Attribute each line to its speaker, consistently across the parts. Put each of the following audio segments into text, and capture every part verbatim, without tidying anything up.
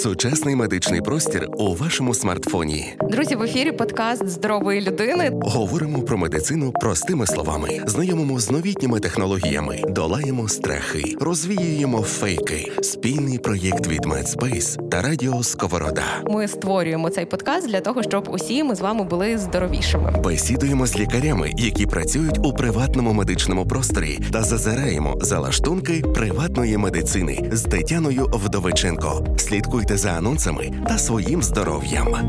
Speaker 1: Сучасний медичний простір у вашому смартфоні.
Speaker 2: Друзі, в ефірі подкаст «Здорової людини».
Speaker 1: Говоримо про медицину простими словами, знайомимо з новітніми технологіями, долаємо страхи, розвіюємо фейки. Спільний проєкт від Медспейс та Радіо Сковорода.
Speaker 2: Ми створюємо цей подкаст для того, щоб усі ми з вами були здоровішими.
Speaker 1: Бесідуємо з лікарями, які працюють у приватному медичному просторі, та зазираємо за лаштунки приватної медицини з Тетяною Вдовиченко. Слідкуйте за анонсами та своїм здоров'ям.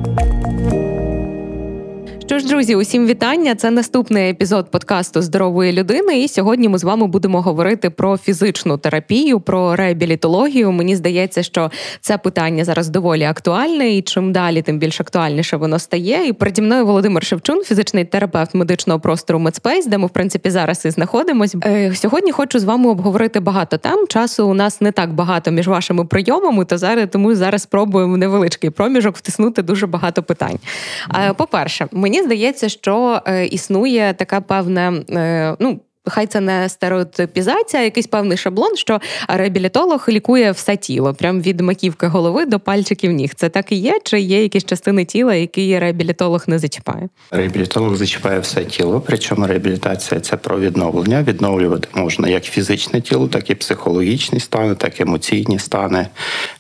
Speaker 2: Що ж, друзі, усім вітання. Це наступний епізод подкасту «Здорової людини». І сьогодні ми з вами будемо говорити про фізичну терапію, про реабілітологію. Мені здається, що це питання зараз доволі актуальне, і чим далі, тим більш актуальніше воно стає. І переді мною Володимир Шевчун, фізичний терапевт медичного простору Медспейс, де ми, в принципі, зараз і знаходимось. Сьогодні хочу з вами обговорити багато тем. Часу у нас не так багато між вашими прийомами, то зараз, тому зараз спробуємо в невеличкий проміжок втиснути дуже багато питань. По-перше, мені Мені здається, що е, існує така певна, е, ну, хай це не стереотипізація, якийсь певний шаблон, що реабілітолог лікує все тіло, прям від маківки голови до пальчиків ніг. Це так і є? Чи є якісь частини тіла, які реабілітолог не зачіпає?
Speaker 3: Реабілітолог зачіпає все тіло, причому реабілітація – це про відновлення. Відновлювати можна як фізичне тіло, так і психологічні стани, так і емоційні стани.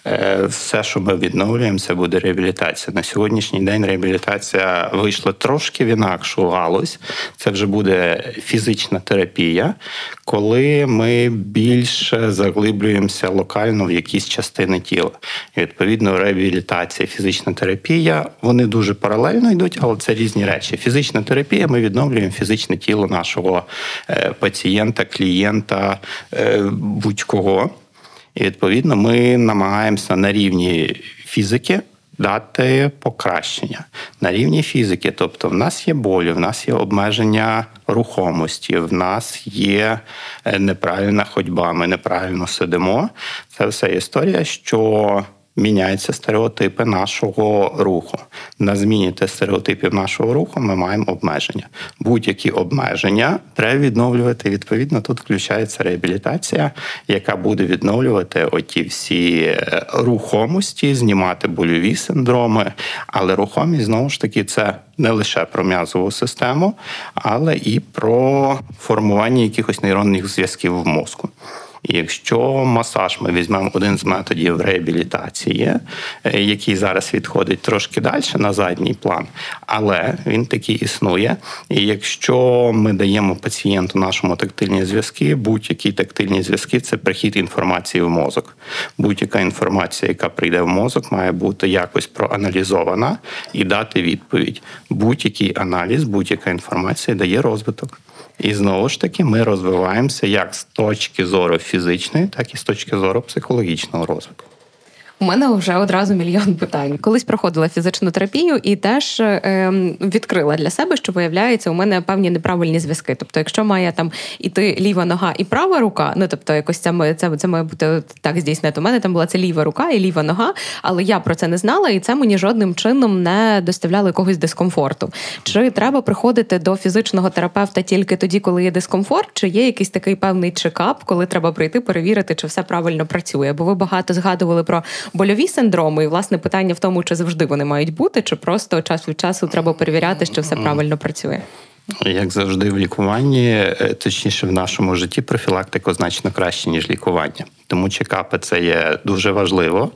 Speaker 3: Все, що ми відновлюємо, це буде реабілітація. На сьогоднішній день реабілітація вийшла трошки в інакшу галузь. Це вже буде фізична терапія, коли ми більше заглиблюємося локально в якісь частини тіла. І, відповідно, реабілітація, фізична терапія, вони дуже паралельно йдуть, але це різні речі. Фізична терапія, ми відновлюємо фізичне тіло нашого пацієнта, клієнта, будь-кого. І, відповідно, ми намагаємося на рівні фізики дати покращення. На рівні фізики, тобто в нас є болі, в нас є обмеження рухомості, в нас є неправильна ходьба, ми неправильно сидимо. Це все історія, що міняються стереотипи нашого руху. На зміні тих стереотипів нашого руху ми маємо обмеження. Будь-які обмеження треба відновлювати. Відповідно, тут включається реабілітація, яка буде відновлювати оті всі рухомості, знімати больові синдроми. Але рухомість, знову ж таки, це не лише про м'язову систему, але і про формування якихось нейронних зв'язків в мозку. І якщо масаж, ми візьмемо один з методів реабілітації, який зараз відходить трошки далі на задній план, але він таки існує. І якщо ми даємо пацієнту нашому тактильні зв'язки, будь-які тактильні зв'язки – це прихід інформації в мозок. Будь-яка інформація, яка прийде в мозок, має бути якось проаналізована і дати відповідь. Будь-який аналіз, будь-яка інформація дає розвиток. І знову ж таки ми розвиваємося як з точки зору фізичної, так і з точки зору психологічного розвитку.
Speaker 2: У мене вже одразу мільйон питань. Колись проходила фізичну терапію і теж е, відкрила для себе, що, виявляється, у мене певні неправильні зв'язки. Тобто, якщо має там іти ліва нога і права рука, ну, тобто, якось це, це, це має бути так здійснено. У мене там була це ліва рука і ліва нога, але я про це не знала, і це мені жодним чином не доставляло якогось дискомфорту. Чи треба приходити до фізичного терапевта тільки тоді, коли є дискомфорт, чи є якийсь такий певний чекап, коли треба прийти, перевірити, чи все правильно працює? Бо ви багато згадували про больові синдроми, і, власне, питання в тому, чи завжди вони мають бути, чи просто час від часу треба перевіряти, що все правильно працює.
Speaker 3: Як завжди в лікуванні, точніше в нашому житті, профілактика значно краще, ніж лікування. Тому чекапи – це є дуже важливо.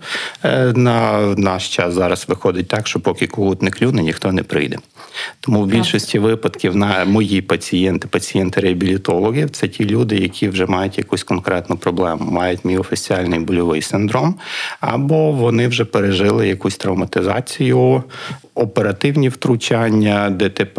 Speaker 3: На наш час зараз виходить так, що поки когут не клюне, ніхто не прийде. Тому в більшості випадків на мої пацієнти, пацієнти-реабілітологів – це ті люди, які вже мають якусь конкретну проблему, мають міофасціальний больовий синдром, або вони вже пережили якусь травматизацію, оперативні втручання, ДТП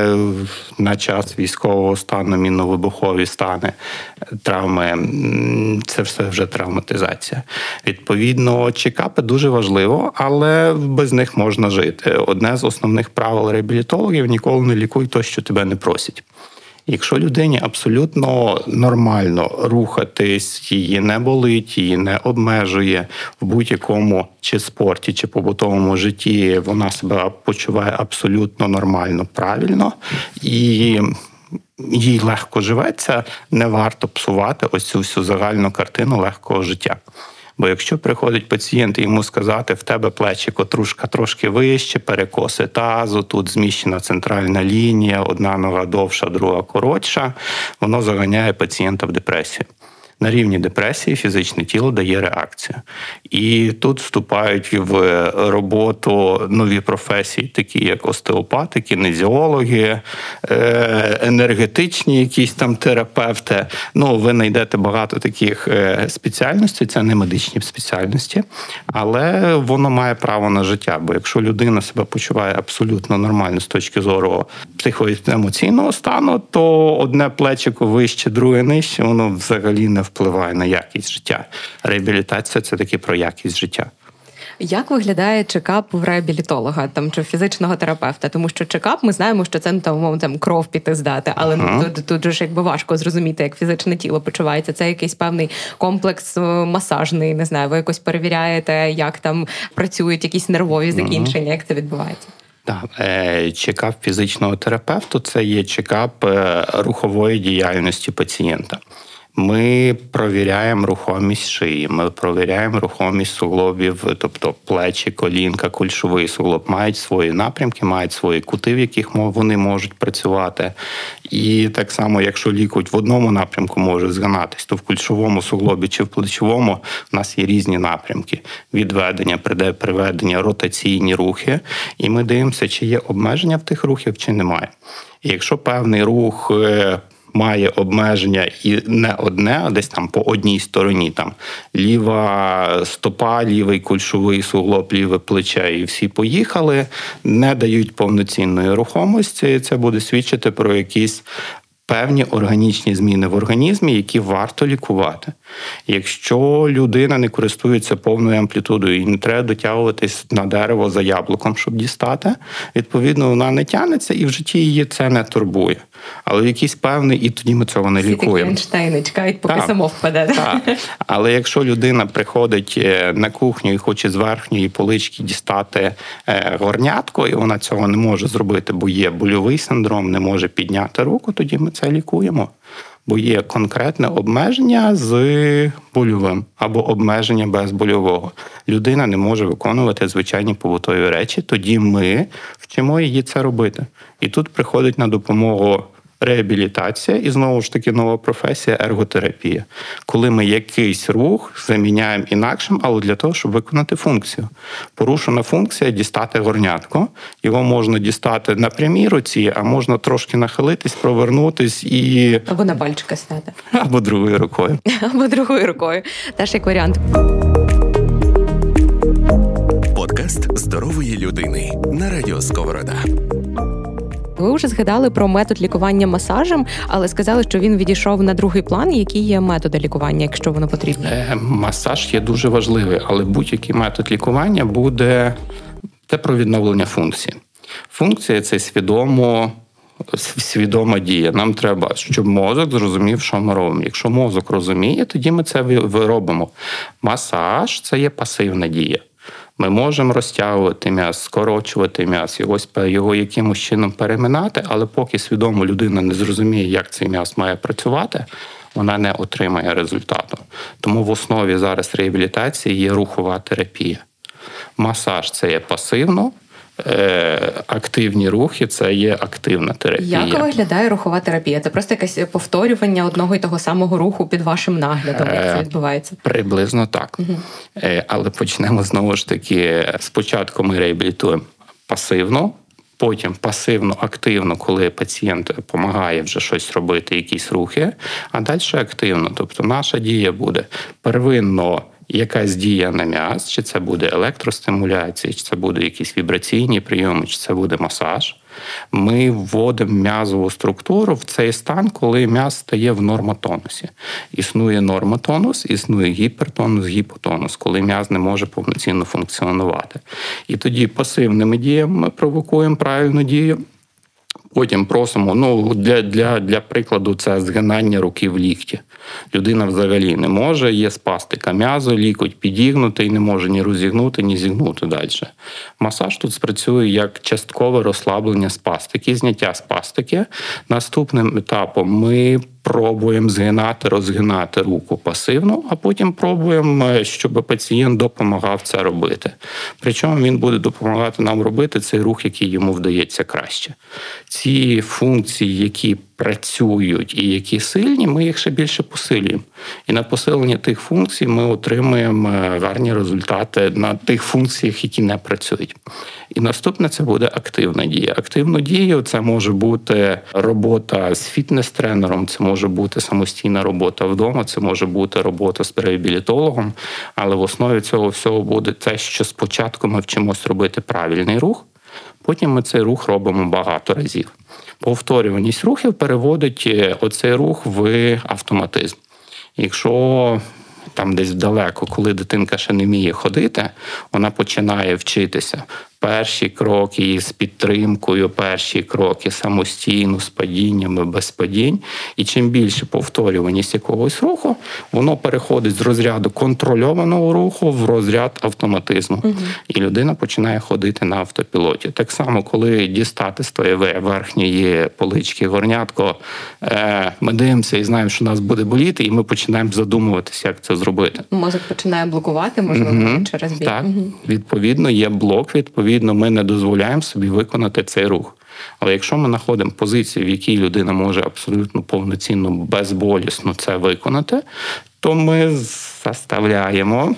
Speaker 3: на час військового стану, мінно-вибухові стани, травми – це все вже травматизація. Відповідно, чекапи дуже важливо, але без них можна жити. Одне з основних правил реабілітологів – ніколи не лікуй те, що тебе не просять. Якщо людині абсолютно нормально рухатись, її не болить, її не обмежує в будь-якому чи спорті, чи побутовому житті, вона себе почуває абсолютно нормально, правильно, і їй легко живеться, не варто псувати ось цю всю загальну картину легкого життя. Бо якщо приходить пацієнт і йому сказати, в тебе плечико трошки, трошки вище, перекоси тазу, тут зміщена центральна лінія, одна нога довша, друга коротша, воно заганяє пацієнта в депресію. На рівні депресії фізичне тіло дає реакцію. І тут вступають в роботу нові професії, такі як остеопати, кінезіологи, енергетичні якісь там терапевти. Ну, ви знайдете багато таких спеціальностей, це не медичні спеціальності, але воно має право на життя. Бо якщо людина себе почуває абсолютно нормально з точки зору психоемоційного стану, то одне плечико вище, друге нижче, воно взагалі не впливає на якість життя. Реабілітація – це таки про якість життя.
Speaker 2: Як виглядає чекап в реабілітолога там, чи фізичного терапевта? Тому що чекап, ми знаємо, що це там, там кров піти здати, але uh-huh. тут, тут ж якби важко зрозуміти, як фізичне тіло почувається. Це якийсь певний комплекс масажний, не знаю, ви якось перевіряєте, як там працюють якісь нервові закінчення, uh-huh. як це відбувається?
Speaker 3: Так, чекап фізичного терапевта – це є чекап рухової діяльності пацієнта. Ми провіряємо рухомість шиї, ми провіряємо рухомість суглобів, тобто плечі, колінка, кульшовий суглоб мають свої напрямки, мають свої кути, в яких вони можуть працювати. І так само, якщо лікуть в одному напрямку може згинатись, то в кульшовому суглобі чи в плечовому у нас є різні напрямки. Відведення, приведення, ротаційні рухи. І ми дивимося, чи є обмеження в тих рухів, чи немає. І якщо певний рух має обмеження і не одне, а десь там по одній стороні, там ліва стопа, лівий кульшовий суглоб, ліве плече, і всі поїхали, не дають повноцінної рухомості, це буде свідчити про якісь певні органічні зміни в організмі, які варто лікувати. Якщо людина не користується повною амплітудою і не треба дотягуватись на дерево за яблуком, щоб дістати, відповідно, вона не тягнеться і в житті її це не турбує. Але в якийсь певний, і тоді ми цього не
Speaker 2: Всі
Speaker 3: лікуємо.
Speaker 2: Всі такі Ейнштейни чекають, поки так. само впаде.
Speaker 3: Так. Але якщо людина приходить на кухню і хоче з верхньої полички дістати горнятко, і вона цього не може зробити, бо є больовий синдром, не може підняти руку, тоді ми це лікуємо. Бо є конкретне обмеження з больовим або обмеження без больового. Людина не може виконувати звичайні побутові речі, тоді ми вчимо її це робити. І тут приходить на допомогу реабілітація і, знову ж таки, нова професія – ерготерапія. Коли ми якийсь рух заміняємо інакшим, але для того, щоб виконати функцію. Порушена функція – дістати горнятко. Його можна дістати на прямій руці, а можна трошки нахилитись, провернутись і...
Speaker 2: Або на пальчика стати.
Speaker 3: Або другою рукою.
Speaker 2: Або другою рукою. Теж як варіант.
Speaker 1: Подкаст здорової людини на радіо Сковорода.
Speaker 2: Ви вже згадали про метод лікування масажем, але сказали, що він відійшов на другий план. Які є методи лікування, якщо воно потрібно?
Speaker 3: Е, масаж є дуже важливий, але будь-який метод лікування буде це про відновлення функції. Функція – це свідомо, свідома дія. Нам треба, щоб мозок зрозумів, що ми робимо. Якщо мозок розуміє, тоді ми це робимо. Масаж – це є пасивна дія. Ми можемо розтягувати м'яз, скорочувати м'яз, його, його якимось чином переминати, але поки свідомо людина не зрозуміє, як цей м'яз має працювати, вона не отримає результату. Тому в основі зараз реабілітації є рухова терапія. Масаж – це є пасивно, активні рухи – це є активна терапія.
Speaker 2: Як виглядає рухова терапія? Це просто якесь повторювання одного і того самого руху під вашим наглядом, як це відбувається?
Speaker 3: Приблизно так. Угу. Але почнемо знову ж таки, спочатку ми реабілітуємо пасивно, потім пасивно-активно, коли пацієнт допомагає вже щось робити, якісь рухи, а далі активно. Тобто наша дія буде первинно якась дія на м'яз, чи це буде електростимуляція, чи це буде якісь вібраційні прийоми, чи це буде масаж. Ми вводимо м'язову структуру в цей стан, коли м'яз стає в нормотонусі. Існує нормотонус, існує гіпертонус, гіпотонус, коли м'яз не може повноцінно функціонувати. І тоді пасивними діями ми провокуємо правильну дію. Потім просимо, ну, для, для, для прикладу, це згинання руки в лікті. Людина взагалі не може, є спастика м'язу, лікоть підігнутий, не може ні розігнути, ні зігнути далі. Масаж тут спрацює як часткове розслаблення спастики, зняття спастики. Наступним етапом ми пробуємо згинати, розгинати руку пасивно, а потім пробуємо, щоб пацієнт допомагав це робити. Причому він буде допомагати нам робити цей рух, який йому вдається краще. Ці функції, які працюють і які сильні, ми їх ще більше посилюємо. І на посилення тих функцій ми отримуємо гарні результати на тих функціях, які не працюють. І наступне – це буде активна дія. Активну дію – це може бути робота з фітнес-тренером, це може бути самостійна робота вдома, це може бути робота з реабілітологом, але в основі цього всього буде те, що спочатку ми вчимось робити правильний рух, потім ми цей рух робимо багато разів. Повторюваність рухів переводить оцей рух в автоматизм. Якщо там десь далеко, коли дитинка ще не вміє ходити, вона починає вчитися. Перші кроки з підтримкою, перші кроки самостійно, з падіннями, без падінь. І чим більше повторюваність якогось руху, воно переходить з розряду контрольованого руху в розряд автоматизму. Угу. І людина починає ходити на автопілоті. Так само, коли дістати з твоєї верхньої полички горнятко, ми дивимося і знаємо, що нас буде боліти, і ми починаємо задумуватися, як це зробити. Мозок починає блокувати, можливо, угу. через біль. Так, угу. Відповідно, є блок, відповідно, Відповідно, ми не дозволяємо собі виконати цей рух. Але якщо ми знаходимо позицію, в якій людина може абсолютно повноцінно, безболісно це виконати, то ми заставляємо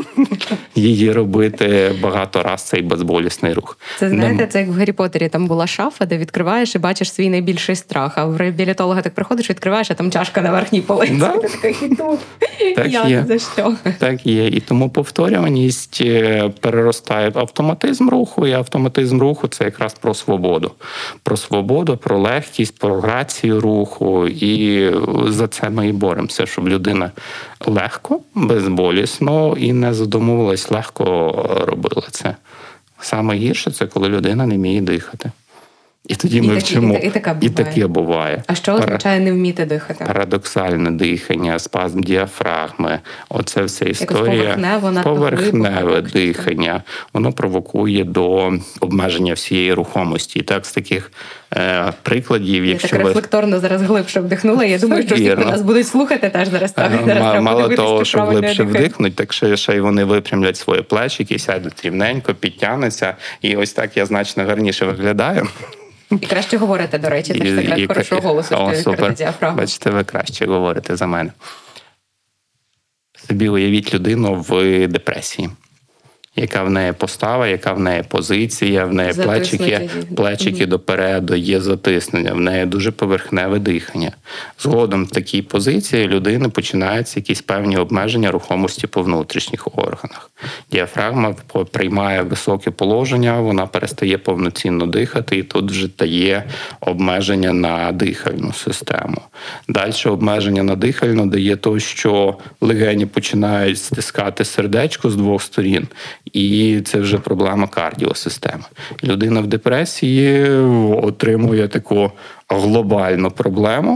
Speaker 3: її робити багато раз цей безболісний рух.
Speaker 2: Це, знаєте, це як в Гаррі Поттері, там була шафа, де відкриваєш і бачиш свій найбільший страх, а в реабілітолога так приходиш, відкриваєш, а там чашка на верхній полиці. Да? Ти така, і тут, так я є. За що?
Speaker 3: Так є. І тому повторюваність переростає в автоматизм руху, і автоматизм руху – це якраз про свободу. Про свободу, про легкість, про грацію руху, і за це ми і боремося, щоб людина легко, безболісно і не задумувалась, легко робила це. Саме гірше – це коли людина не вміє дихати. І тоді і ми такі, вчимо. І, і, і таке буває.
Speaker 2: А що означає не вміти дихати?
Speaker 3: Парадоксальне дихання, спазм діафрагми. Оце вся історія.
Speaker 2: Поверхневе,
Speaker 3: поверхневе дихання. Воно провокує до обмеження всієї рухомості. І так, з таких е, прикладів,
Speaker 2: я
Speaker 3: якщо
Speaker 2: так
Speaker 3: ви...
Speaker 2: рефлекторно зараз глибше вдихнула. Я думаю, що всі нас будуть слухати теж зараз. Так, зараз
Speaker 3: мало того, що глибше вдихнуть, так ще, ще й вони випрямлять свої плечики, сядуть рівненько, підтягнуться. І ось так я значно гарніше виглядаю.
Speaker 2: І краще говорите, до речі, це ж секрет хорошого голосу, що відкрити діафрагму.
Speaker 3: Бачите, ви краще говорите за мене. Собі уявіть людину в депресії. Яка в неї постава, яка в неї позиція, в неї плечики, плечики угу. допереду, є затиснення, в неї дуже поверхневе дихання. Згодом в такій позиції людини починаються якісь певні обмеження рухомості по внутрішніх органах. Діафрагма приймає високе положення, вона перестає повноцінно дихати, і тут вже дає обмеження на дихальну систему. Далі обмеження на дихальну дає то, що легені починають стискати сердечко з двох сторін, і це вже проблема кардіосистеми. Людина в депресії отримує таку глобальну проблему,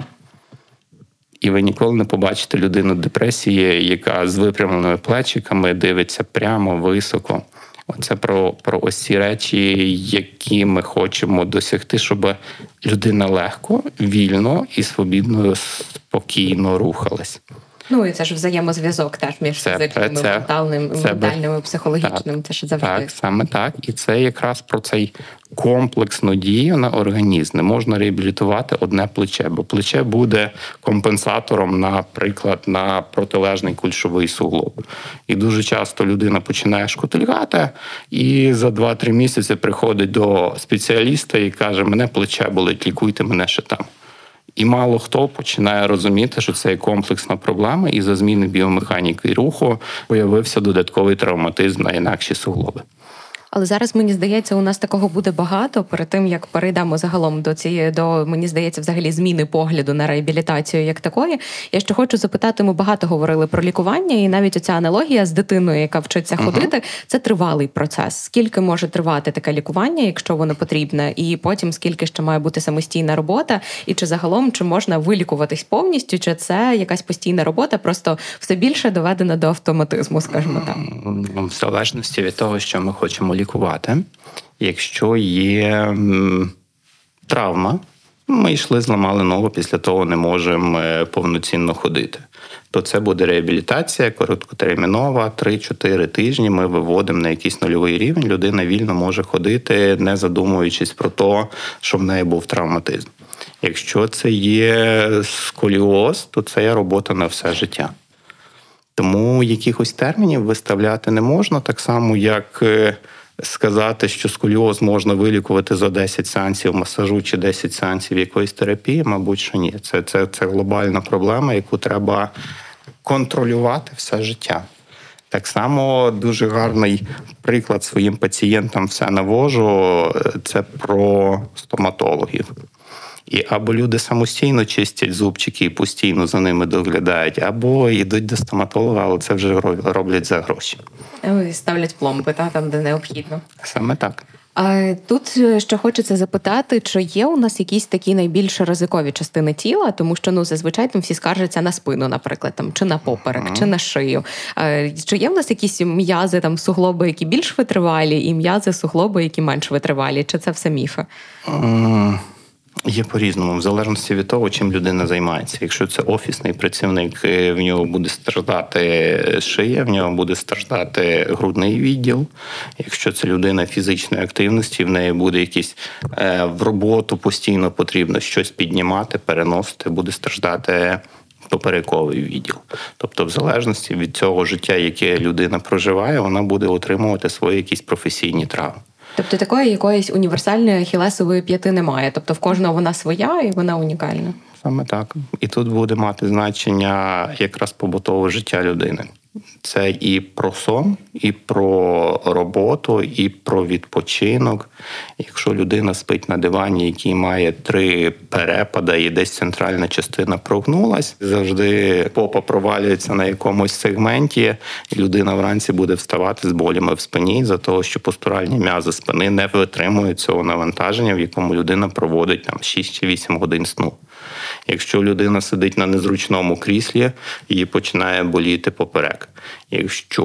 Speaker 3: і ви ніколи не побачите людину в депресії, яка з випрямленими плечиками дивиться прямо, високо. Оце про, про ось ці речі, які ми хочемо досягти, щоб людина легко, вільно і свобідно, спокійно рухалась.
Speaker 2: Ну, і це ж взаємозв'язок теж між це, фізичним, це, ментальним, це, ментальним і психологічним.
Speaker 3: Так,
Speaker 2: це ж завжди.
Speaker 3: Так, саме так. І це якраз про цей комплексну дію на організм. Не можна реабілітувати одне плече, бо плече буде компенсатором, наприклад, на протилежний кульшовий суглоб. І дуже часто людина починає шкутильгати, і за два-три місяці приходить до спеціаліста і каже, мене плече болить, лікуйте мене ще там. І мало хто починає розуміти, що це є комплексна проблема, і за зміни біомеханіки руху появився додатковий травматизм на інакші суглоби.
Speaker 2: Але зараз, мені здається, у нас такого буде багато. Перед тим, як перейдемо загалом до цієї, до, мені здається, взагалі зміни погляду на реабілітацію як такої. Я ще хочу запитати, ми багато говорили про лікування, і навіть оця аналогія з дитиною, яка вчиться uh-huh. ходити, це тривалий процес. Скільки може тривати таке лікування, якщо воно потрібне, і потім скільки ще має бути самостійна робота, і чи загалом, чи можна вилікуватись повністю, чи це якась постійна робота, просто все більше доведена до автоматизму, скажімо так?
Speaker 3: В залежності від того, що ми хочемо лікувати. Якщо є м, травма, Ми йшли, зламали ногу, після того не можемо повноцінно ходити. То це буде реабілітація короткотермінова, три-чотири тижні ми виводимо на якийсь нульовий рівень, людина вільно може ходити, не задумуючись про те, що в неї був травматизм. Якщо це є сколіоз, то це є робота на все життя. Тому якихось термінів виставляти не можна, так само, як сказати, що сколіоз можна вилікувати за десять сеансів масажу чи десять сеансів якоїсь терапії, мабуть, що ні. Це, це, це глобальна проблема, яку треба контролювати все життя. Так само дуже гарний приклад своїм пацієнтам все навожу, це про стоматологів. І або люди самостійно чистять зубчики і постійно за ними доглядають, або йдуть до стоматолога, але це вже роблять за гроші.
Speaker 2: Ставлять пломби, та, там, де необхідно.
Speaker 3: Саме так.
Speaker 2: А тут ще хочеться запитати, чи є у нас якісь такі найбільш ризикові частини тіла, тому що, ну, зазвичай там всі скаржаться на спину, наприклад, там, чи на поперек, mm-hmm. чи на шию. А, чи є у нас якісь м'язи, там, суглоби, які більш витривалі, і м'язи, суглоби, які менш витривалі? Чи це все міфи?
Speaker 3: Mm. Є по-різному, в залежності від того, чим людина займається. Якщо це офісний працівник, в нього буде страждати шия, в нього буде страждати грудний відділ. Якщо це людина фізичної активності, в неї буде якісь в роботу постійно потрібно щось піднімати, переносити, буде страждати поперековий відділ. Тобто в залежності від цього життя, яке людина проживає, вона буде отримувати свої якісь професійні травми.
Speaker 2: Тобто такої якоїсь універсальної ахілесової п'яти немає? Тобто в кожного вона своя і вона унікальна?
Speaker 3: Саме так. І тут буде мати значення якраз побутове життя людини. Це і про сон, і про роботу, і про відпочинок. Якщо людина спить на дивані, який має три перепада і десь центральна частина прогнулась, завжди попа провалюється на якомусь сегменті, і людина вранці буде вставати з болями в спині за того, що постуральні м'язи спини не витримують цього навантаження, в якому людина проводить там шість чи вісім годин сну. Якщо людина сидить на незручному кріслі, її починає боліти поперек. Якщо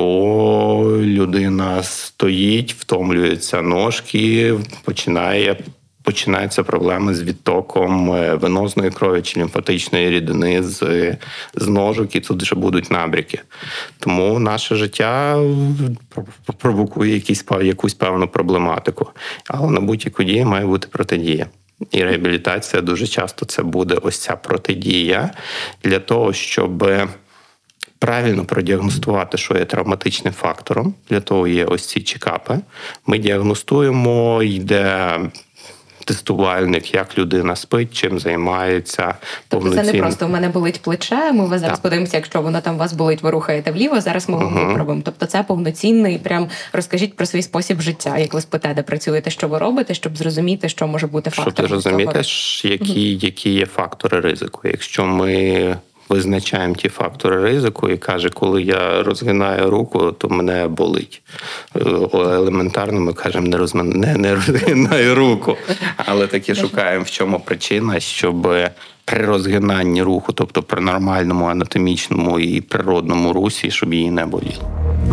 Speaker 3: людина стоїть, втомлюються ножки, починає, починаються проблеми з відтоком венозної крові чи лімфатичної рідини з, з ножок, і тут вже будуть набряки. Тому наше життя провокує якісь, якусь певну проблематику. Але на будь-яку дію має бути протидія. І реабілітація дуже часто це буде ось ця протидія для того, щоб правильно продіагностувати, що є травматичним фактором. Для того є ось ці чекапи. Ми діагностуємо, йде тестувальник, як людина спить, чим займається.
Speaker 2: Тобто це не просто у мене болить плече, ми зараз так. подивимося, якщо воно там у вас болить, ви рухаєте вліво, зараз ми угу. виправимо. Тобто це повноцінний, прям розкажіть про свій спосіб життя, як ви спите, де працюєте, що ви робите, щоб зрозуміти, що може бути фактором.
Speaker 3: Щоб зрозуміти, які, угу. які є фактори ризику. Якщо ми визначаємо ті фактори ризику і каже, коли я розгинаю руку, то мене болить. Елементарно ми кажемо, не, розмин... не, не розгинаю руку. Але таки шукаємо, в чому причина, щоб при розгинанні руху, тобто при нормальному анатомічному і природному русі, щоб її не боліло.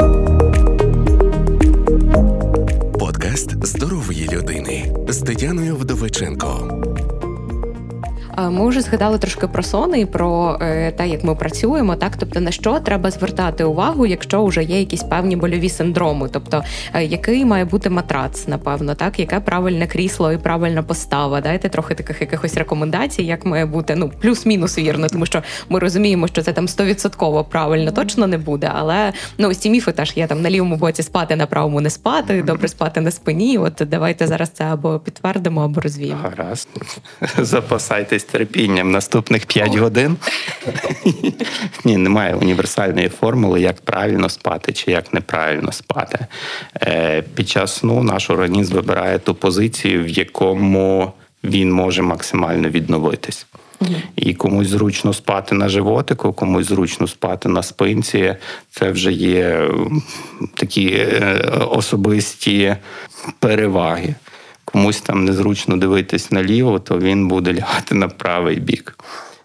Speaker 1: Подкаст здорової людини з Тетяною Вдовиченко.
Speaker 2: Ми вже згадали трошки про сон і про е, те, як ми працюємо, так? Тобто на що треба звертати увагу, якщо вже є якісь певні больові синдроми? Тобто е, який має бути матрац, напевно, так? Яке правильне крісло і правильна постава? Дайте трохи таких якихось рекомендацій, як має бути, ну, плюс-мінус вірно, тому що ми розуміємо, що це там сто відсотків правильно точно не буде, але, ну, ось ці міфи теж є, там на лівому боці спати, на правому не спати, добре спати на спині. От давайте зараз це або підтвердимо, або розвіємо.
Speaker 3: Гаразд. Запасайтесь терпінням наступних п'ять годин. Ні, немає універсальної формули, як правильно спати чи як неправильно спати. Під час сну наш організм вибирає ту позицію, в якому він може максимально відновитись. І комусь зручно спати на животику, комусь зручно спати на спинці. Це вже є такі особисті переваги. Комусь там незручно дивитись наліво, то він буде лягати на правий бік.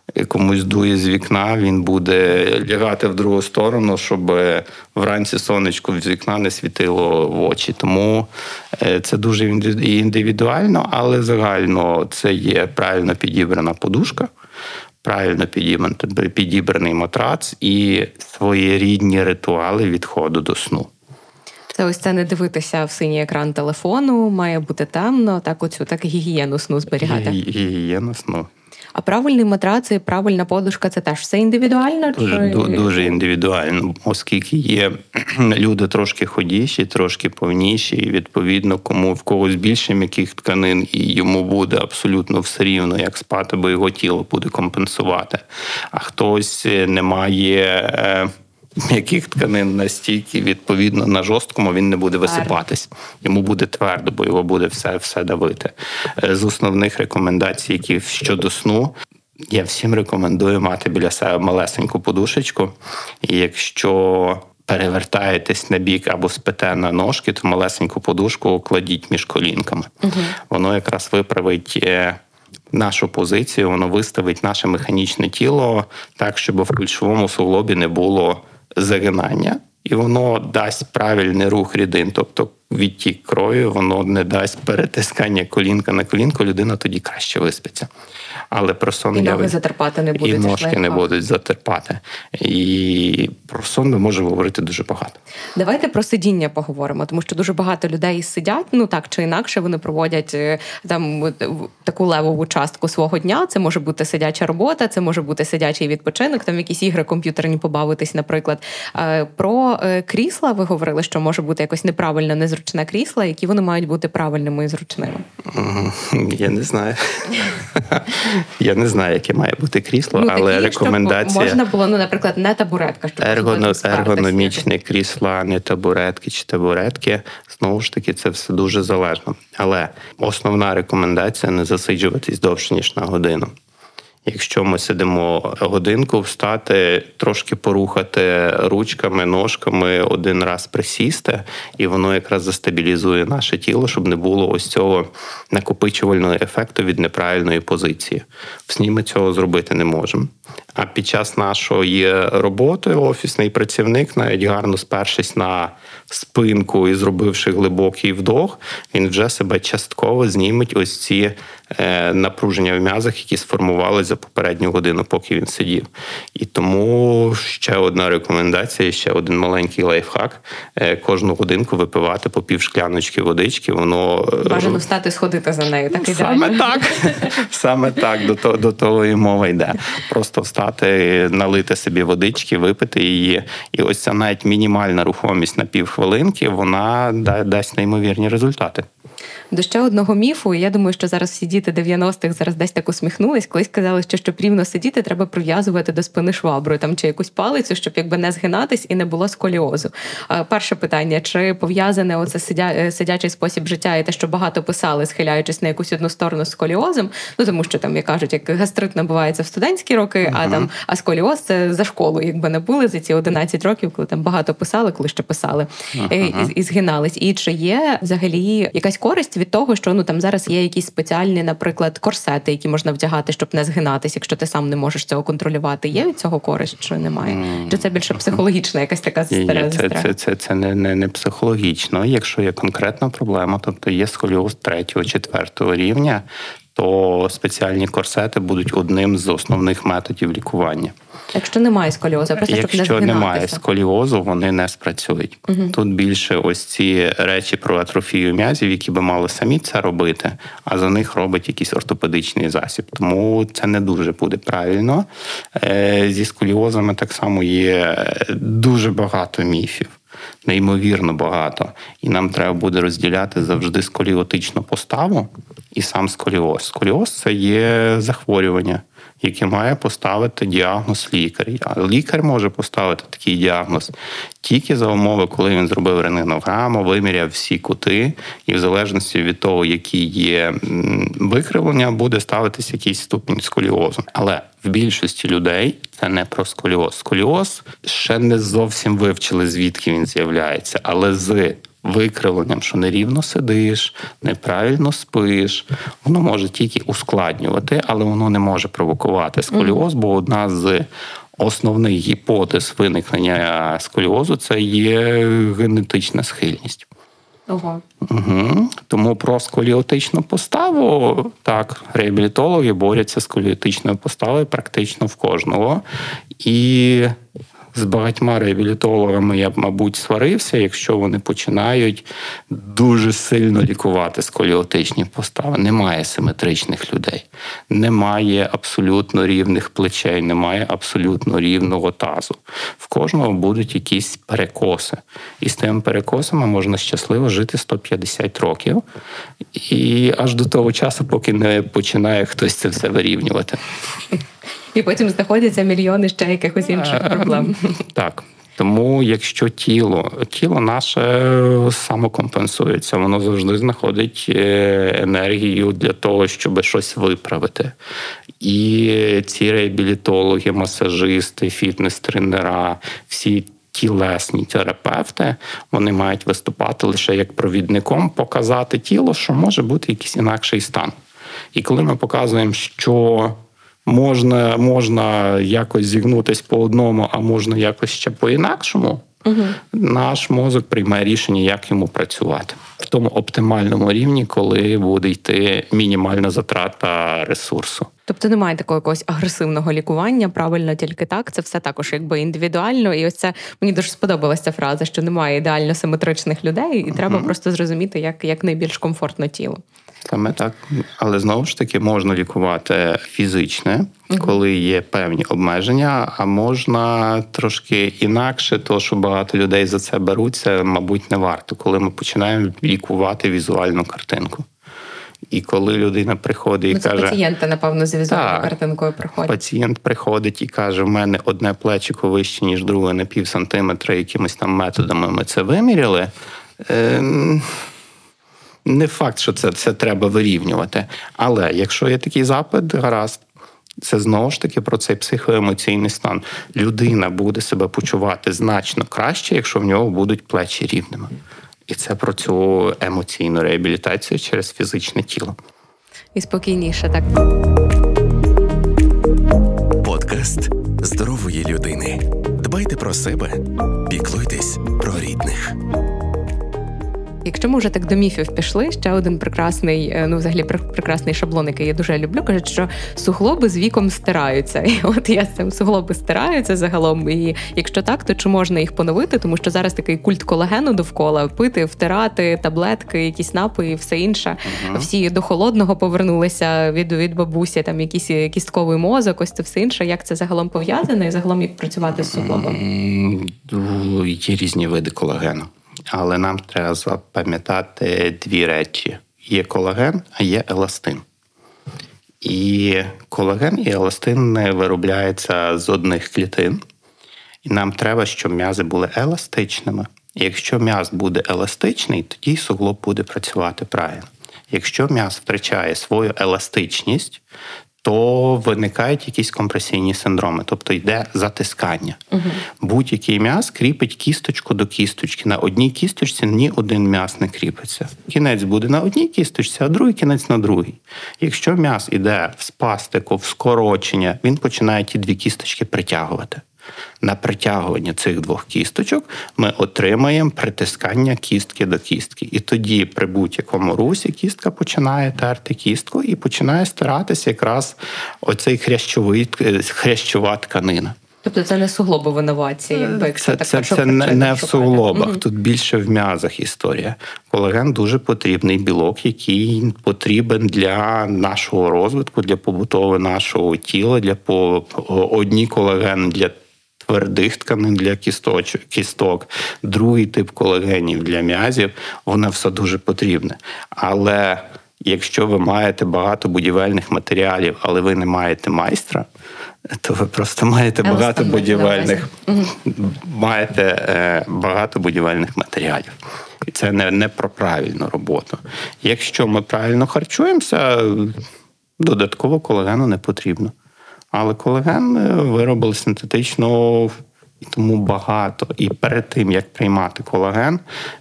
Speaker 3: комусь дує з вікна, він буде лягати в другу сторону, щоб вранці сонечко з вікна не світило в очі. Тому це дуже індивідуально, але загально це є правильно підібрана подушка, правильно підібраний матрац і своєрідні ритуали відходу до сну.
Speaker 2: Це ось це не дивитися в синій екран телефону, має бути темно, так оцю так гігієну сну зберігати.
Speaker 3: Гігієну сну.
Speaker 2: А правильний матрац і правильна подушка – це теж все індивідуально?
Speaker 3: Дуже, чи... дуже індивідуально, оскільки є люди трошки ходіші, трошки повніші, і відповідно, кому в когось більше м'яких тканин, і йому буде абсолютно все рівно, як спати, бо його тіло буде компенсувати. А хтось не має м'яких тканин настільки, відповідно, на жорсткому він не буде висипатись. Йому буде твердо, бо його буде все, все давити. З основних рекомендацій, які щодо сну, я всім рекомендую мати біля себе малесеньку подушечку. І якщо перевертаєтесь на бік або спите на ножки, то малесеньку подушку кладіть між колінками. Угу. Воно якраз виправить нашу позицію, воно виставить наше механічне тіло так, щоб в кульшовому суглобі не було загинання, і воно дасть правильний рух рідин, тобто відтік крові, воно не дасть перетискання колінка на колінко, людина тоді краще виспиться. Але про сон
Speaker 2: і ноги затерпати не будуть.
Speaker 3: І ножки не будуть затерпати. І про сон ми можемо говорити дуже багато.
Speaker 2: Давайте про сидіння поговоримо, тому що дуже багато людей сидять, ну так чи інакше, вони проводять там таку левову частку свого дня. Це може бути сидяча робота, це може бути сидячий відпочинок, там якісь ігри комп'ютерні побавитись, наприклад. Про крісла ви говорили, що може бути якось неправильно незручне крісло, які вони мають бути правильними і зручними?
Speaker 3: Я не знаю. Я не знаю, яке має бути крісло,
Speaker 2: ну,
Speaker 3: але
Speaker 2: такі,
Speaker 3: рекомендація...
Speaker 2: Можна було, ну, наприклад, не табуретка, щоб...
Speaker 3: Ергоно... Ергономічні крісла, не табуретки чи табуретки. Знову ж таки, це все дуже залежно. Але основна рекомендація – не засиджуватись довше, ніж на годину. Якщо ми сидимо годинку, встати, трошки порухати ручками, ножками, один раз присісти, і воно якраз застабілізує наше тіло, щоб не було ось цього накопичувального ефекту від неправильної позиції. В сні ми цього зробити не можемо. А під час нашої роботи офісний працівник, навіть гарно спершись на спинку і зробивши глибокий вдох, він вже себе частково зніметь ось ці е, напруження в м'язах, які сформувалися за попередню годину, поки він сидів. І тому ще одна рекомендація, ще один маленький лайфхак. Е, кожну годинку випивати по пів шкляночки водички. Воно...
Speaker 2: Бажано встати, сходити за нею. Так
Speaker 3: Саме так. Саме так. До того, до того і мова йде. Просто встати, налити собі водички, випити її. І ось ця навіть мінімальна рухомість на півхвилинки, вона дасть неймовірні результати.
Speaker 2: До ще одного міфу, я думаю, що зараз всі діти дев'яностих зараз десь так усміхнулись, колись казали, що щоб рівно сидіти, треба прив'язувати до спини швабру там чи якусь палицю, щоб якби не згинатись і не було сколіозу. Перше питання, чи пов'язане оце сидя, сидячий спосіб життя і те, що багато писали, схиляючись на якусь одну сторону з сколіозом, ну тому що там, як кажуть, як гастрит набувається в студентські роки, uh-huh. а там а сколіоз це за школу, якби не були за ці одинадцять років, коли там багато писали, коли ще писали, uh-huh. і, і згинались. І чи є взагалі якась користь від того, що ну там зараз є якісь спеціальні, наприклад, корсети, які можна вдягати, щоб не згинатись, якщо ти сам не можеш цього контролювати. Є від цього користь, чи немає? Mm. Чи це більше психологічна якась така застереження?
Speaker 3: Це, це, це, це не, не, не психологічно. Якщо є конкретна проблема, тобто є сколіоз третього, четвертого рівня, то спеціальні корсети будуть одним з основних методів лікування.
Speaker 2: Якщо немає сколіозу, просто щоб не згинатися.
Speaker 3: Якщо немає сколіозу, вони не спрацюють. Угу. Тут більше ось ці речі про атрофію м'язів, які би мали самі це робити, а за них робить якийсь ортопедичний засіб. Тому це не дуже буде правильно. Зі сколіозами так само є дуже багато міфів. Неймовірно багато. І нам треба буде розділяти завжди сколіотичну поставу і сам сколіоз. Сколіоз – це є захворювання, яке має поставити діагноз лікар. А лікар може поставити такий діагноз тільки за умови, коли він зробив рентгенограму, виміряв всі кути, і в залежності від того, які є викривлення, буде ставитись якийсь ступінь сколіозу. Але в більшості людей це не про сколіоз. Сколіоз ще не зовсім вивчили, звідки він з'являється, але з викривленням, що нерівно сидиш, неправильно спиш. Воно може тільки ускладнювати, але воно не може провокувати сколіоз, бо одна з основних гіпотез виникнення сколіозу – це є генетична схильність.
Speaker 2: Ого.
Speaker 3: Угу. Тому про сколіотичну поставу, так, реабілітологи борються з сколіотичною поставою практично в кожного. І з багатьма реабілітологами я б, мабуть, сварився, якщо вони починають дуже сильно лікувати сколіотичні постави. Немає симетричних людей, немає абсолютно рівних плечей, немає абсолютно рівного тазу. В кожного будуть якісь перекоси. І з тими перекосами можна щасливо жити сто п'ятдесят років. І аж до того часу, поки не починає хтось це все вирівнювати.
Speaker 2: І потім знаходяться мільйони ще якихось інших проблем.
Speaker 3: Так. Тому якщо тіло, тіло наше самокомпенсується, воно завжди знаходить енергію для того, щоб щось виправити. І ці реабілітологи, масажисти, фітнес-тренера, всі тілесні терапевти, вони мають виступати лише як провідником, показати тілу, що може бути якийсь інакший стан. І коли ми показуємо, що Можна, можна якось зігнутися по одному, а можна якось ще по-інакшому, угу. Наш мозок приймає рішення, як йому працювати. В тому оптимальному рівні, коли буде йти мінімальна затрата ресурсу.
Speaker 2: Тобто немає такого якогось агресивного лікування, правильно тільки так, це все також якби індивідуально. І ось це, мені дуже сподобалася ця фраза, що немає ідеально симетричних людей, і треба угу. просто зрозуміти, як, як найбільш комфортно тіло.
Speaker 3: Саме так. Але знову ж таки можна лікувати фізичне, угу. коли є певні обмеження, а можна трошки інакше, то що багато людей за це беруться, мабуть, не варто, коли ми починаємо лікувати візуальну картинку. І коли людина приходить і
Speaker 2: ну, це
Speaker 3: каже...
Speaker 2: пацієнти, напевно, з візуальною
Speaker 3: так,
Speaker 2: картинкою приходять.
Speaker 3: Пацієнт приходить і каже, в мене одне плечико вище, ніж друге, на пів сантиметра, якимись там методами ми це виміряли. Е- Не факт, що це, це треба вирівнювати. Але якщо є такий запит, гаразд, це знову ж таки про цей психоемоційний стан. Людина буде себе почувати значно краще, якщо в нього будуть плечі рівними. І це про цю емоційну реабілітацію через фізичне тіло.
Speaker 2: І спокійніше, так.
Speaker 1: Подкаст здорової людини. Дбайте про себе, піклуйтесь про рідних.
Speaker 2: Якщо ми вже так до міфів пішли, ще один прекрасний, ну взагалі прекрасний шаблон, який я дуже люблю, кажуть, що суглоби з віком стираються. І от я з цим суглоби стираються загалом. І якщо так, то чи можна їх поновити? Тому що зараз такий культ колагену довкола, пити, втирати, таблетки, якісь напої, все інше. Uh-huh. Всі до холодного повернулися від, від бабусі, там якийсь кістковий мозок, ось це все інше. Як це загалом пов'язано і загалом як працювати з суглобом?
Speaker 3: Mm, є різні види колагену. Але нам треба запам'ятати дві речі. Є колаген, а є еластин. І колаген і еластин виробляються з одних клітин. І нам треба, щоб м'язи були еластичними. І якщо м'яз буде еластичний, тоді суглоб буде працювати правильно. Якщо м'яз втрачає свою еластичність, то виникають якісь компресійні синдроми, тобто йде затискання. Угу. Будь-який м'яз кріпить кісточку до кісточки. На одній кісточці ні один м'яз не кріпиться. Кінець буде на одній кісточці, а другий кінець на другій. Якщо м'яз іде в спастику, в скорочення, він починає ті дві кісточки притягувати. На притягування цих двох кісточок ми отримаємо притискання кістки до кістки. І тоді при будь-якому русі кістка починає терти кістку і починає стиратися якраз оцей хрящовий, хрящова тканина.
Speaker 2: Тобто це не суглоби винуваті, якби якщо
Speaker 3: це,
Speaker 2: так
Speaker 3: це, це не, не в суглобах, угу. Тут більше в м'язах історія. Колаген дуже потрібний білок, який потрібен для нашого розвитку, для побудови нашого тіла, для по одні колаген для твердих тканин для кісточок, кісток, другий тип колагенів для м'язів, воно все дуже потрібне. Але якщо ви маєте багато будівельних матеріалів, але ви не маєте майстра, то ви просто маєте але багато будівельних маєте е, багато будівельних матеріалів. І це не, не про правильну роботу. Якщо ми правильно харчуємося, додатково колагену не потрібно. Але колаген виробили синтетично І тому багато. І перед тим, як приймати колаген,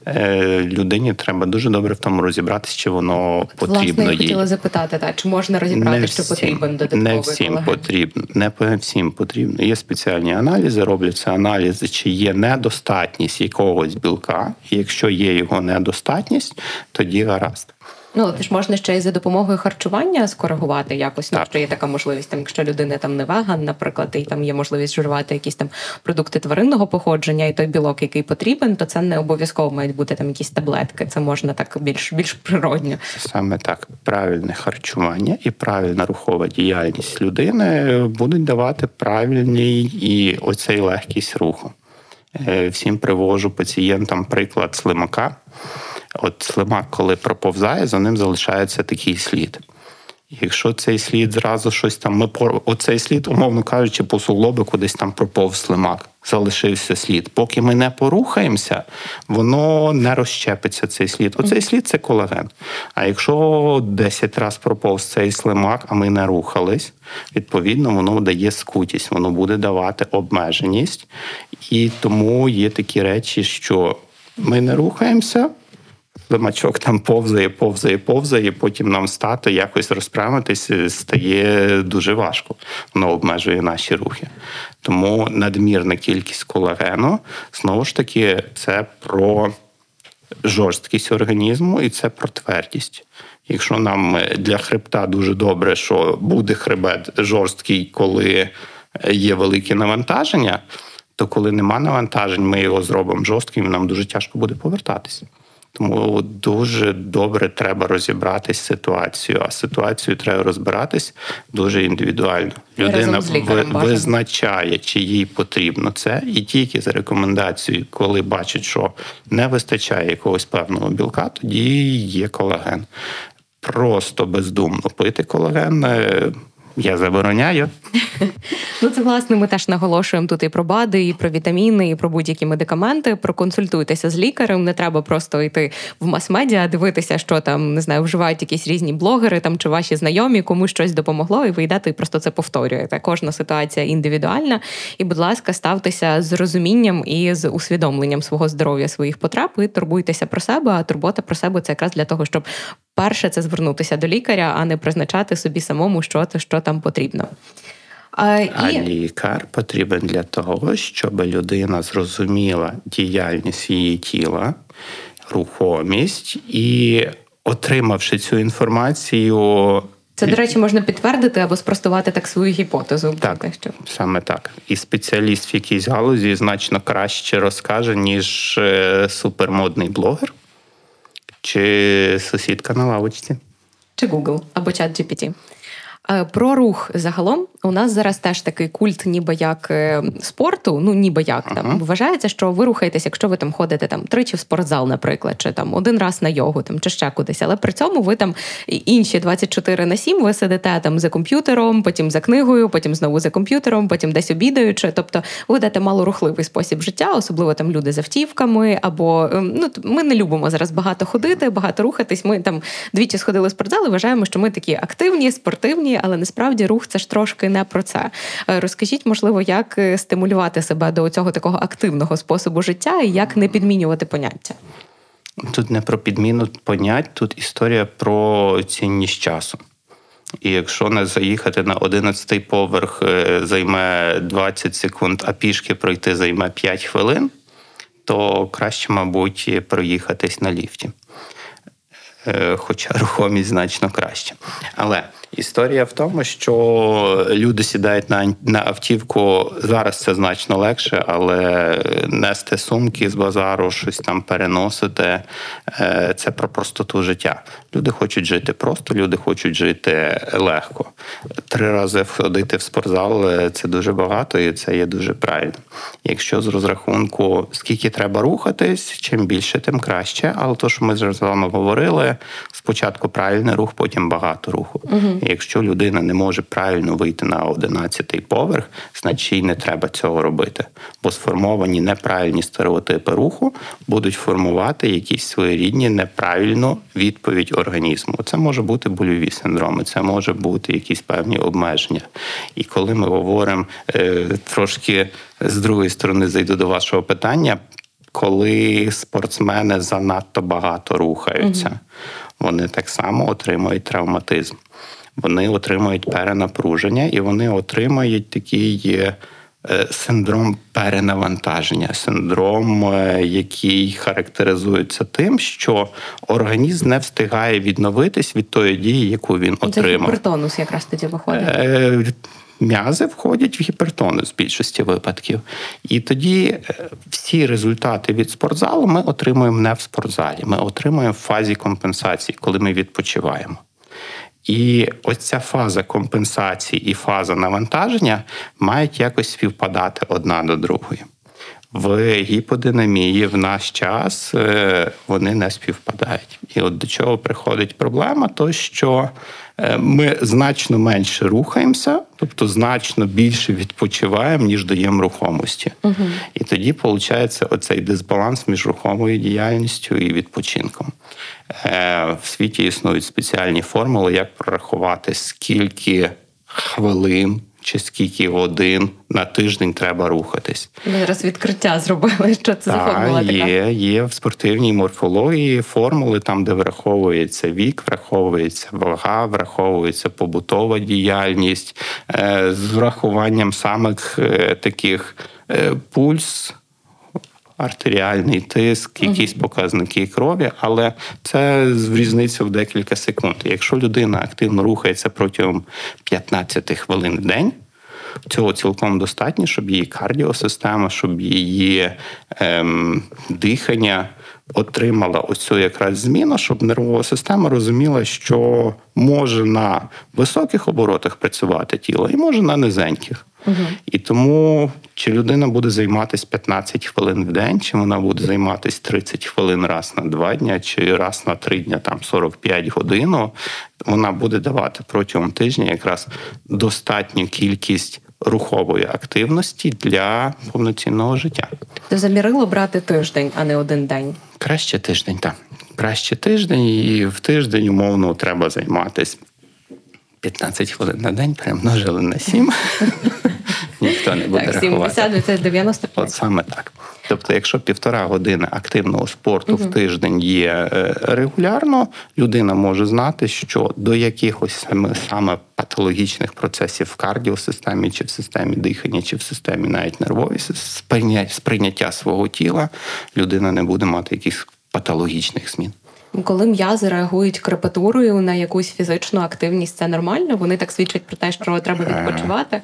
Speaker 3: людині треба дуже добре в тому розібратися, чи воно потрібно їй.
Speaker 2: Власне, я хотіла запитати, так, чи можна розібрати, що потрібен додатковий колаген?
Speaker 3: Не всім потрібно. Не всім потрібно. Є спеціальні аналізи, робляться аналізи, чи є недостатність якогось білка. І якщо є його недостатність, тоді гаразд.
Speaker 2: Ну, ти ж можна ще й за допомогою харчування скоригувати якось, ну, що є така можливість, там, якщо людина там не веган, наприклад, і там є можливість вживати якісь там продукти тваринного походження, і той білок, який потрібен, то це не обов'язково мають бути там якісь таблетки, це можна так більш, більш природньо.
Speaker 3: Саме так, правильне харчування і правильна рухова діяльність людини будуть давати правильний і оцей легкість руху. Всім привожу пацієнтам приклад слимака. От слимак, коли проповзає, за ним залишається такий слід. Якщо цей слід зразу щось там, ми по оцей слід, умовно кажучи, по суглобику десь там проповз слимак, залишився слід. Поки ми не порухаємося, воно не розщепиться, цей слід. Оцей слід – це колаген. А якщо десять разів проповз цей слимак, а ми не рухались, відповідно, воно дає скутість, воно буде давати обмеженість. І тому є такі речі, що ми не рухаємося, слимачок там повзає, повзає, повзає, потім нам стати, якось розправитись стає дуже важко. Воно обмежує наші рухи. Тому надмірна кількість колагену, знову ж таки, це про жорсткість організму і це про твердість. Якщо нам для хребта дуже добре, що буде хребет жорсткий, коли є велике навантаження, то коли нема навантажень, ми його зробимо жорстким, і нам дуже тяжко буде повертатися. Тому дуже добре треба розібратись з ситуацією, а ситуацію треба розбиратись дуже індивідуально. Людина визначає, чи їй потрібно це, і тільки за рекомендацією, коли бачить, що не вистачає якогось певного білка, тоді є колаген. Просто бездумно пити колаген я забороняю.
Speaker 2: Ну, це, власне, ми теж наголошуємо тут і про БАДи, і про вітаміни, і про будь-які медикаменти. Проконсультуйтеся з лікарем, не треба просто йти в мас-медіа, дивитися, що там, не знаю, вживають якісь різні блогери там чи ваші знайомі, кому щось допомогло, і ви йдете і просто це повторюєте. Кожна ситуація індивідуальна. І, будь ласка, ставтеся з розумінням і з усвідомленням свого здоров'я, своїх потреб, і турбуйтеся про себе, а турбота про себе – це якраз для того, щоб перше – це звернутися до лікаря, а не призначати собі самому, що це, що там потрібно.
Speaker 3: А, і... а лікар потрібен для того, щоб людина зрозуміла діяльність її тіла, рухомість і, отримавши цю інформацію...
Speaker 2: Це, до речі, можна підтвердити або спростувати так свою гіпотезу.
Speaker 3: Так, що... саме так. І спеціаліст в якійсь галузі значно краще розкаже, ніж супермодний блогер чи сусідка на лавочці.
Speaker 2: Чи Google, або чат джі пі ті. Про рух загалом у нас зараз теж такий культ ніби як спорту, ну ніби як uh-huh. там вважається, що ви рухаєтесь, якщо ви там ходите там тричі в спортзал, наприклад, чи там один раз на йогу, там чи ще кудись, але при цьому ви там інші двадцять чотири на сім ви сидите там за комп'ютером, потім за книгою, потім знову за комп'ютером, потім десь обідаючи, тобто ви ведете малорухливий спосіб життя, особливо там люди з автівками, або ну ми не любимо зараз багато ходити, багато рухатись. Ми там двічі сходили в спортзал і вважаємо, що ми такі активні, спортивні. Але насправді рух – це ж трошки не про це. Розкажіть, можливо, як стимулювати себе до цього такого активного способу життя і як не підмінювати поняття?
Speaker 3: Тут не про підміну понять, тут історія про цінність часу. І якщо не заїхати на одинадцятий поверх займе двадцять секунд, а пішки пройти займе п'ять хвилин, то краще, мабуть, проїхатись на ліфті. Хоча рухомість значно краще. Але історія в тому, що люди сідають на, на автівку, зараз це значно легше, але нести сумки з базару, щось там переносити, це про простоту життя. Люди хочуть жити просто, люди хочуть жити легко. Три рази ходити в спортзал – це дуже багато і це є дуже правильно. Якщо з розрахунку, скільки треба рухатись, чим більше, тим краще. Але то, що ми з вами говорили, спочатку правильний рух, потім багато руху. Угу. І якщо людина не може правильно вийти на одинадцятий поверх, значить їй не треба цього робити. Бо сформовані неправильні стереотипи руху будуть формувати якісь своєрідні неправильну відповідь організму. Це може бути больові синдроми, це може бути якісь певні обмеження. І коли ми говоримо, е, трошки з другої сторони зайду до вашого питання, коли спортсмени занадто багато рухаються, угу. вони так само отримують травматизм. Вони отримують перенапруження і вони отримують такий синдром перенавантаження, синдром, який характеризується тим, що організм не встигає відновитись від тої дії, яку він отримав. Це
Speaker 2: гіпертонус якраз тоді виходить.
Speaker 3: М'язи входять в гіпертонус в більшості випадків. І тоді всі результати від спортзалу ми отримуємо не в спортзалі, ми отримуємо в фазі компенсації, коли ми відпочиваємо. І ось ця фаза компенсації і фаза навантаження мають якось співпадати одна до другої. В гіподинамії в наш час вони не співпадають. І от до чого приходить проблема, то що ми значно менше рухаємося, тобто значно більше відпочиваємо, ніж даємо рухомості. Угу. І тоді виходить оцей дисбаланс між рухомою діяльністю і відпочинком. В світі існують спеціальні формули, як прорахувати, скільки хвилин чи скільки годин на тиждень треба рухатись.
Speaker 2: Ми зараз відкриття зробили, що це
Speaker 3: так,
Speaker 2: за формула така?
Speaker 3: Є, є в спортивній морфології формули, там, де враховується вік, враховується вага, враховується побутова діяльність, з врахуванням самих таких пульс, артеріальний тиск, якісь показники крові, але це різниця в декілька секунд. Якщо людина активно рухається протягом п'ятнадцять хвилин в день, цього цілком достатньо, щоб її кардіосистема, щоб її ем, дихання отримала ось цю якраз зміну, щоб нервова система розуміла, що може на високих оборотах працювати тіло і може на низеньких. Угу. І тому, чи людина буде займатися п'ятнадцять хвилин в день, чи вона буде займатися тридцять хвилин раз на два дня, чи раз на три дня, там сорок п'ять годин, вона буде давати протягом тижня якраз достатню кількість рухової активності для повноцінного життя.
Speaker 2: То замірило брати тиждень, а не один день?
Speaker 3: Краще тиждень, так. Краще тиждень, і в тиждень, умовно, треба займатися п'ятнадцять хвилин на день, перемножили на сім. Ніхто не буде
Speaker 2: так,
Speaker 3: рахувати.
Speaker 2: сімдесят, це дев'яносто п'ять.
Speaker 3: От саме так. Тобто, якщо півтора години активного спорту угу. в тиждень є регулярно, людина може знати, що до якихось саме патологічних процесів в кардіосистемі, чи в системі дихання, чи в системі навіть нервової сприйняття свого тіла, людина не буде мати якихось патологічних змін.
Speaker 2: Коли м'язи реагують крепатурою на якусь фізичну активність, це нормально? Вони так свідчать про те, що треба відпочивати?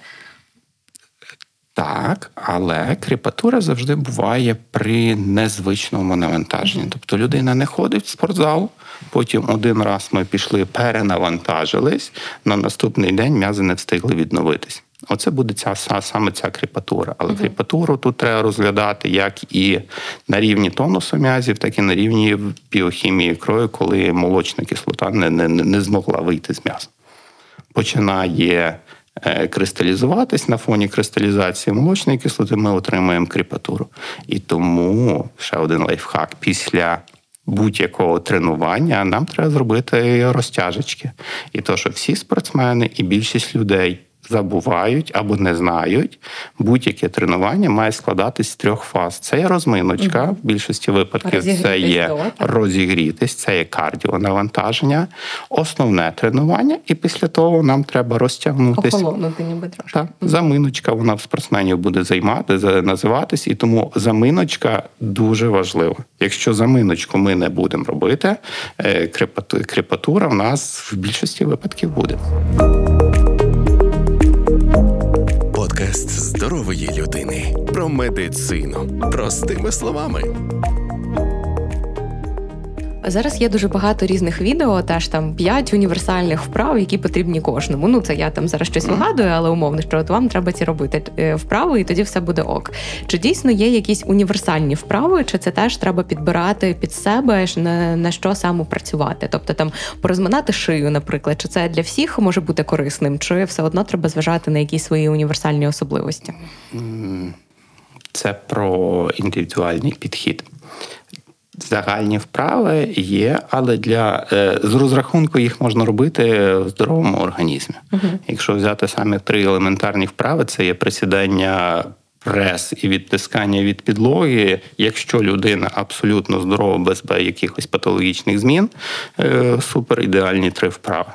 Speaker 3: Так, але крепатура завжди буває при незвичному навантаженні. Тобто людина не ходить в спортзал, потім один раз ми пішли, перенавантажились, на наступний день м'язи не встигли відновитись. Оце буде ця, саме ця крепатура. Але uh-huh. крепатуру тут треба розглядати як і на рівні тонусу м'язів, так і на рівні біохімії крові, коли молочна кислота не, не, не змогла вийти з м'яза. Починає кристалізуватись, на фоні кристалізації молочної кислоти ми отримуємо крепатуру. І тому, ще один лайфхак, після будь-якого тренування нам треба зробити розтяжечки. І то, що всі спортсмени і більшість людей забувають або не знають, будь-яке тренування має складатись з трьох фаз. Це є розминочка, угу. в більшості випадків це є розігрітись, це є кардіонавантаження, основне тренування, і після того нам треба розтягнутися.
Speaker 2: Охолонути ніби трошки.
Speaker 3: Так, заминочка, вона в спортсменів буде займати, називатись, і тому заминочка дуже важлива. Якщо заминочку ми не будемо робити, крепатура в нас в більшості випадків буде.
Speaker 1: Подкаст здорової людини про медицину простими словами.
Speaker 2: Зараз є дуже багато різних відео, теж там п'ять універсальних вправ, які потрібні кожному. Ну, це я там зараз щось вигадую, але умовно, що от вам треба ці робити вправи, і тоді все буде ок. Чи дійсно є якісь універсальні вправи, чи це теж треба підбирати під себе, на, на що саме працювати? Тобто там порозминати шию, наприклад, чи це для всіх може бути корисним, чи все одно треба зважати на якісь свої універсальні особливості?
Speaker 3: Це про індивідуальний підхід. Загальні вправи є, але для з розрахунку їх можна робити в здоровому організмі. Uh-huh. Якщо взяти саме три елементарні вправи, це є присідання, прес і відтискання від підлоги. Якщо людина абсолютно здорова, без якихось патологічних змін, супер ідеальні три вправи.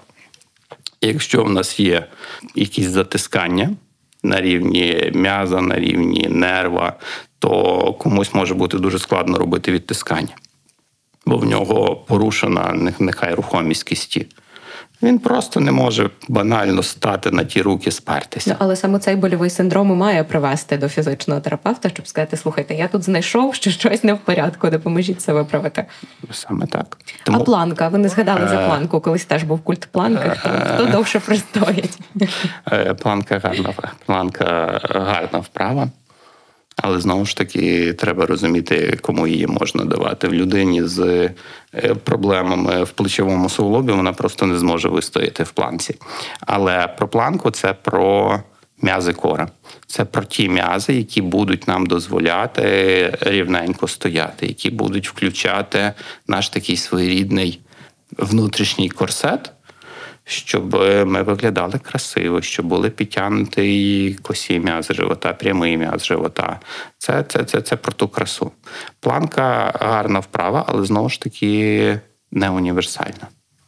Speaker 3: Якщо в нас є якісь затискання на рівні м'яза, на рівні нерва, то комусь може бути дуже складно робити відтискання, бо в нього порушена нехай рухомість кісті. Він просто не може банально стати на ті руки, спертися.
Speaker 2: Ну, але саме цей больовий синдром і має привести до фізичного терапевта, щоб сказати, слухайте, я тут знайшов, що щось не в порядку, допоможіть це виправити.
Speaker 3: Саме так.
Speaker 2: Тому... А планка? Ви не згадали за планку, колись теж був культ планки, хто, хто довше пристоїть?
Speaker 3: Планка гарна, планка гарна вправа. Але, знову ж таки, треба розуміти, кому її можна давати. В людині з проблемами в плечовому суглобі вона просто не зможе вистояти в планці. Але про планку – це про м'язи кора. Це про ті м'язи, які будуть нам дозволяти рівненько стояти, які будуть включати наш такий своєрідний внутрішній корсет, щоб ми виглядали красиво, щоб були підтягнуті косі м'язи живота, прямий м'яз живота. Це, це, це, це про ту красу. Планка гарна вправа, але знову ж таки не універсальна.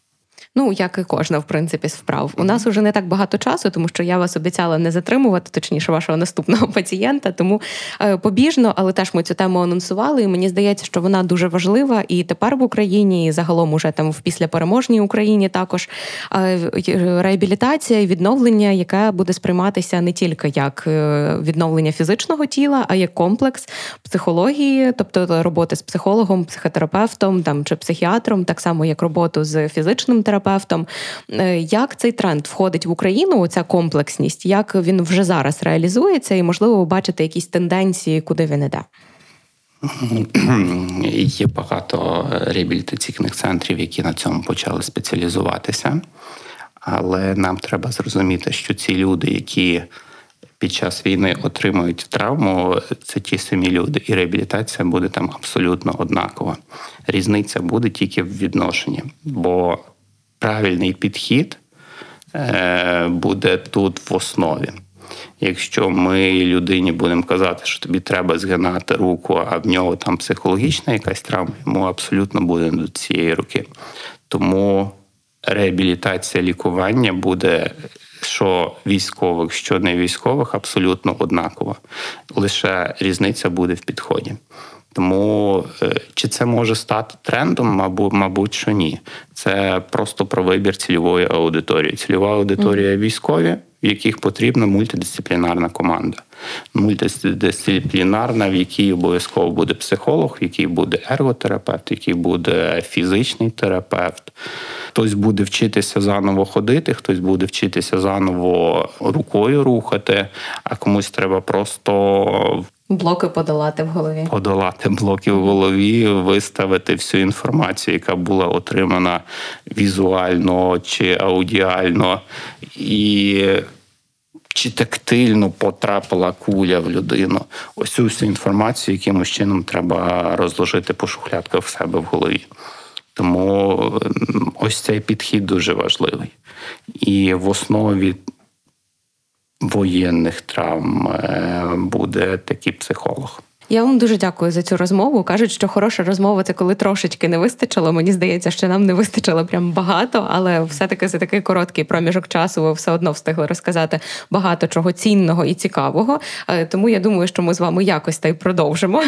Speaker 2: Ну, як і кожна, в принципі, з вправ. У нас уже не так багато часу, тому що я вас обіцяла не затримувати, точніше, вашого наступного пацієнта, тому побіжно, але теж ми цю тему анонсували, і мені здається, що вона дуже важлива і тепер в Україні, і загалом уже там в післяпереможній Україні також. Реабілітація і відновлення, яке буде сприйматися не тільки як відновлення фізичного тіла, а як комплекс психології, тобто роботи з психологом, психотерапевтом там, чи психіатром, так само як роботу з фізичним терапевтом. Як цей тренд входить в Україну, ця комплексність, як він вже зараз реалізується і, можливо, ви бачите якісь тенденції, куди він іде?
Speaker 3: Є багато реабілітаційних центрів, які на цьому почали спеціалізуватися, але нам треба зрозуміти, що ці люди, які під час війни отримують травму, це ті самі люди, і реабілітація буде там абсолютно однакова. Різниця буде тільки в відношенні, бо правильний підхід буде тут в основі. Якщо ми людині будемо казати, що тобі треба згинати руку, а в нього там психологічна якась травма, йому абсолютно буде до цієї руки. Тому реабілітація, лікування буде, що військових, що не військових, абсолютно однакова. Лише різниця буде в підході. Тому чи це може стати трендом? Мабуть, мабуть, що ні. Це просто про вибір цільової аудиторії. Цільова аудиторія – військові, в яких потрібна мультидисциплінарна команда. Мультидисциплінарна, в якій обов'язково буде психолог, в якій буде ерготерапевт, в якій буде фізичний терапевт. Хтось буде вчитися заново ходити, хтось буде вчитися заново рукою рухати, а комусь треба просто...
Speaker 2: Блоки подолати в голові.
Speaker 3: Подолати блоки в голові, виставити всю інформацію, яка була отримана візуально чи аудіально, і чи тактильно потрапила куля в людину. Ось цю всю інформацію якимось чином треба розложити по шухлядках в себе в голові. Тому ось цей підхід дуже важливий. І в основі воєнних травм буде такий психолог.
Speaker 2: Я вам дуже дякую за цю розмову. Кажуть, що хороша розмова – це коли трошечки не вистачило. Мені здається, що нам не вистачило прям багато, але все-таки за такий короткий проміжок часу ви все одно встигли розказати багато чого цінного і цікавого. Тому я думаю, що ми з вами якось та й продовжимо.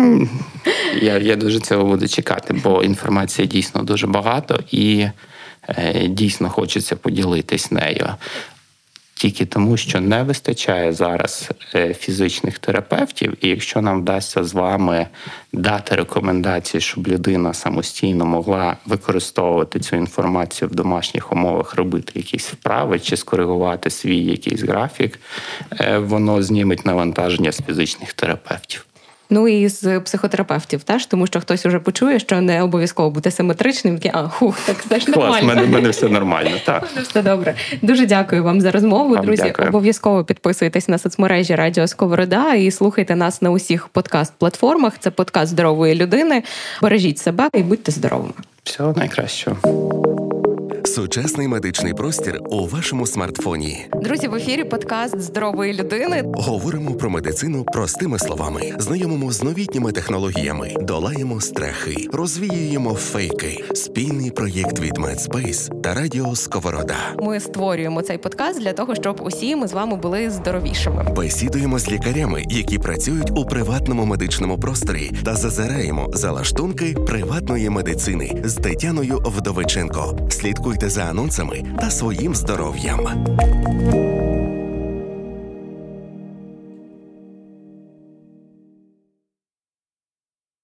Speaker 3: Я, я дуже цього буду чекати, бо інформації дійсно дуже багато і е, дійсно хочеться поділитись нею. тільки тому, що не вистачає зараз фізичних терапевтів, і якщо нам вдасться з вами дати рекомендації, щоб людина самостійно могла використовувати цю інформацію в домашніх умовах, робити якісь вправи чи скоригувати свій якийсь графік, воно зніметь навантаження з фізичних терапевтів.
Speaker 2: Ну і з психотерапевтів теж, тому що хтось уже почує, що не обов'язково бути симетричним, такий, а, хух, так це ж нормально.
Speaker 3: Клас, в мене, в мене все нормально, так.
Speaker 2: Все добре. Дуже дякую вам за розмову.
Speaker 3: Вам
Speaker 2: Друзі,
Speaker 3: дякую.
Speaker 2: Обов'язково підписуйтесь на соцмережі Радіо Сковорода і слухайте нас на усіх подкаст-платформах. Це подкаст здорової людини. Бережіть себе і будьте здоровими.
Speaker 3: Всього найкращого.
Speaker 1: Сучасний медичний простір у вашому смартфоні.
Speaker 2: Друзі, в ефірі подкаст здорової людини.
Speaker 1: Говоримо про медицину простими словами. Знайомимо з новітніми технологіями. Долаємо страхи. Розвіюємо фейки. Спільний проєкт від Медспейс та Радіо Сковорода.
Speaker 2: Ми створюємо цей подкаст для того, щоб усі ми з вами були здоровішими.
Speaker 1: Бесідуємо з лікарями, які працюють у приватному медичному просторі, та зазираємо за лаштунки приватної медицини з Тетяною Вдовиченко. Слідкуйте за анонсами та своїм здоров'ям.